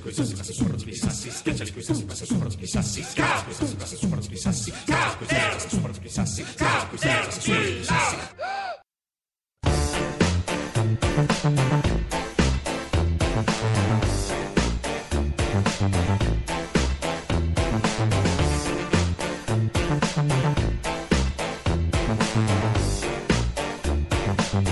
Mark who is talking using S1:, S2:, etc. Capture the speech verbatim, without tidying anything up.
S1: coisas se passam sobre os bisassis, aquelas coisas se passam sobre os bisassis, aquelas coisas se passam sobre os bisassis, aquelas coisas se passam sobre os bisassis, aquelas coisas se passam sobre os bisassis.